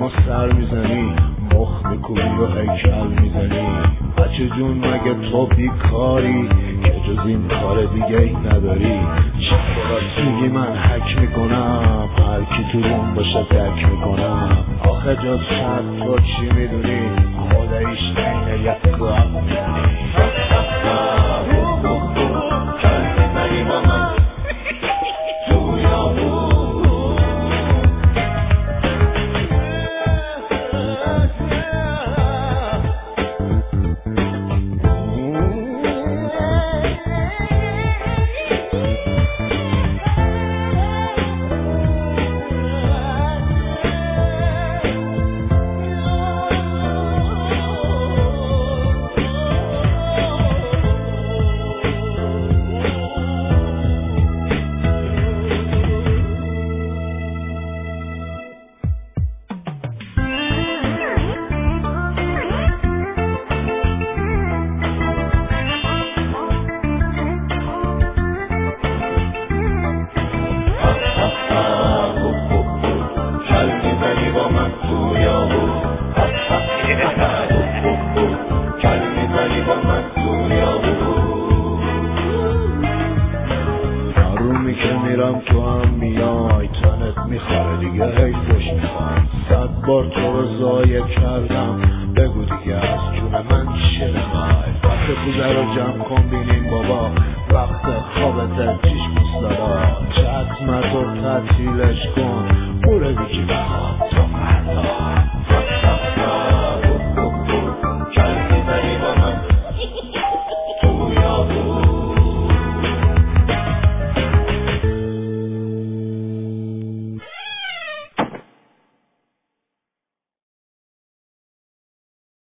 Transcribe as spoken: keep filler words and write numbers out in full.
ما سر میزنی، مخ میکوبی و هیکل میزنی. بچه جون مگه تو بیکاری که جز این کار دیگه ای نداری؟ چرا میگی من حک میکنم، هر کی تو روم باشه دک میکنم. آخه جز شد تو چی میدونی؟ خودش اینه یک گام میدونی. کل میزنی با من تو یابون. میرم تو هم میای، تنت میخواره دیگه حیفش میخوام. صد بار تو رو ضایع کردم، بگو دیگه از جون من چه میخوای؟ وقت کوزه رو جمع کن بینیم بابا، وقت خوابت چشم میسلالا.